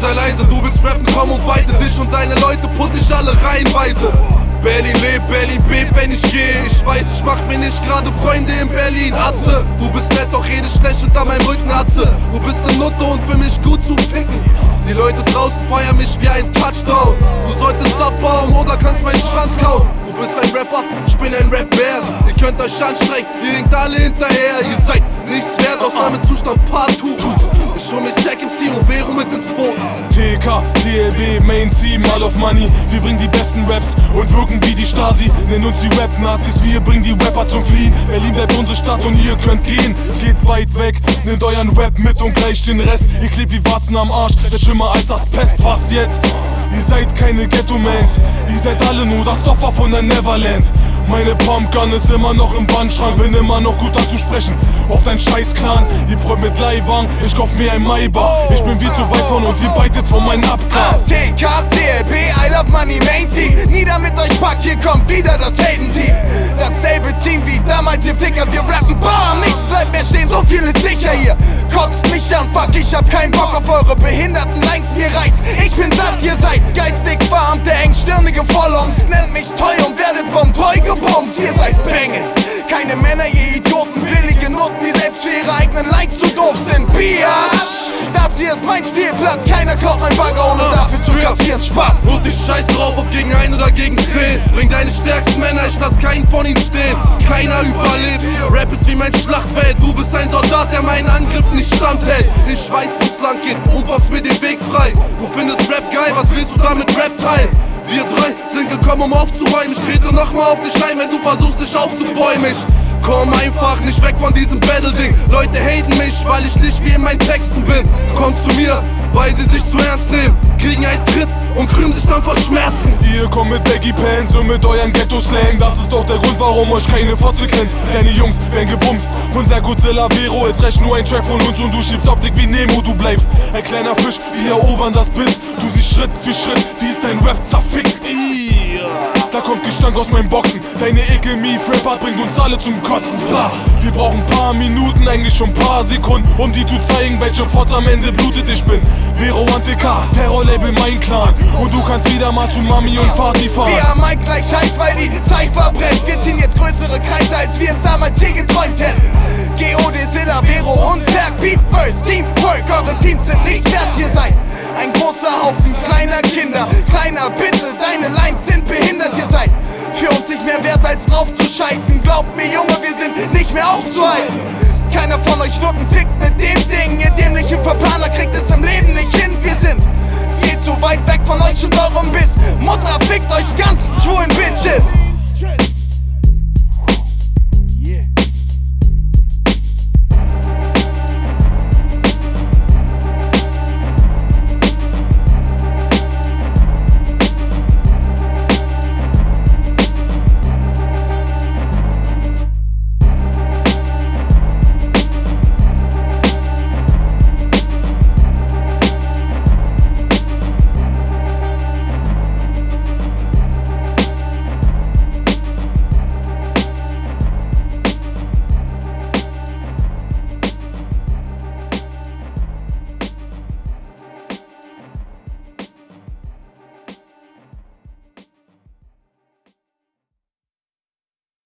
sei leise, du willst rappen, komm und weite dich und deine Leute, put dich alle reihenweise. Berlin lebt, Berlin bebt, wenn ich gehe. Ich weiß, ich mach mir nicht gerade Freunde in Berlin. Atze, du bist nett, doch rede schlecht hinter meinem Rücken, Atze. Du bist ne Nutte und für mich gut zu ficken. Die Leute draußen feiern mich wie ein Touchdown. Du solltest abbauen oder kannst meinen Schwanz kauen. Du bist ein Rapper, ich bin ein Rap-Bär. Ihr könnt euch anstrengen, ihr hinkt alle hinterher. Ihr seid nichts wert, Ausnahmezustand partout. Ich hol mir Sack MC und Vero mit ins Boot. TK, TLB, Main Team, all of money. Wir bringen die besten Raps und wirken wie die Stasi. Nennen uns die Rap-Nazis, wir bringen die Rapper zum Fliehen. Berlin bleibt unsere Stadt und ihr könnt gehen. Geht weit weg, nehmt euren Rap mit und gleicht den Rest. Ihr klebt wie Warzen am Arsch, wird schlimmer als das Pest. Was jetzt? Ihr seid keine Ghetto-Mans, ihr seid alle nur das Opfer von der Neverland. Meine Pumpgun ist immer noch im Wandschrank, bin immer noch gut anzusprechen auf dein Scheiß-Clan. Ihr prollt mit Leihwagen, ich kauf mir ein Maybach. Ich bin viel zu weit von und ihr beitet von meinem Abgas. TK, TLB, I love money, Main Team. Nieder mit euch, Pack, hier kommt wieder das Heldenteam. Dasselbe Team wie damals, ihr Ficker, wir rappen bam. Nichts bleibt mehr stehen, so viel ist sicher hier. Kotzt mich an, fuck, ich hab keinen Bock auf eure behinderten Lines, mir reicht's. Ich bin satt, ihr seid geistig verarmte, engstirnige Vollongs. Nennt mich toll und werdet vom Treu gebombt. Ihr seid Bänge, keine Männer, ihr Idioten, billige Noten, die selbst für ihre eigenen Lines zu doof sind. Biatch, das hier ist mein Spielplatz, keiner klaut mein Bagger, ohne dafür zu kassieren. Spaß. Und ich scheiß drauf, ob gegen 1 oder gegen 10. Bring deine stärksten Männer, ich lass keinen von ihnen stehen. Keiner überlebt, Rap ist wie mein Schlachtfeld. Du bist ein Soldat, der meinen Angriff nicht standhält. Ich weiß, wo's lang geht und baust mir den Weg frei. Du findest Rap geil, was willst du damit Rap teilen? Wir drei sind gekommen, um aufzuräumen. Ich trete nochmal auf dich ein, wenn du versuchst, dich aufzubäumen. Ich komm einfach nicht weg von diesem Battle-Ding. Leute haten mich, weil ich nicht wie in meinen Texten bin. Kommt zu mir, weil sie sich zu ernst nehmen. Kriegen einen Tritt und krümmen sich dann vor Schmerzen. Ihr kommt mit Baggy Pants und mit euren Ghetto-Slang. Das ist doch der Grund, warum euch keine Fotze kennt. Deine Jungs werden gebumst von sehr Godzilla Vero. Es reicht nur ein Track von uns und du schiebst Optik wie Nemo. Du bleibst ein kleiner Fisch, wir erobern das Biss. Du siehst Schritt für Schritt, wie ist dein Rap zerfickt. Da kommt Gestank aus meinen Boxen. Deine Ekel-Me-Frap-Art bringt uns alle zum Kotzen. Wir brauchen paar Minuten, eigentlich schon paar Sekunden, um dir zu zeigen, welche Fotze am Ende blutet ich bin. Vero Antika, Terrorlabel mein Clan. Und du kannst wieder mal zu Mami und Vati fahren. Wir haben ein gleich heiß, weil die Zeit verbrennt. Wir ziehen jetzt größere Kreise, als wir es damals hier geträumt hätten. GOD, Zilla, Vero und Zerg, Beat First, Teamwork, eure Teams sind nicht wert, ihr seid ein großer Haufen kleiner Kinder. Kleiner, bitte, deine Lines sind behindert, ihr seid für uns nicht mehr wert, als drauf zu scheißen. Glaubt mir, Junge, wir sind nicht mehr aufzuhalten. Keiner von euch Schnucken fickt mit dem Ding. Ihr dämliche Verplaner kriegt es im Leben nicht hin. Wir sind viel zu weit weg von euch und eurem Biss. Mutter fickt euch ganzen schwulen Bitches.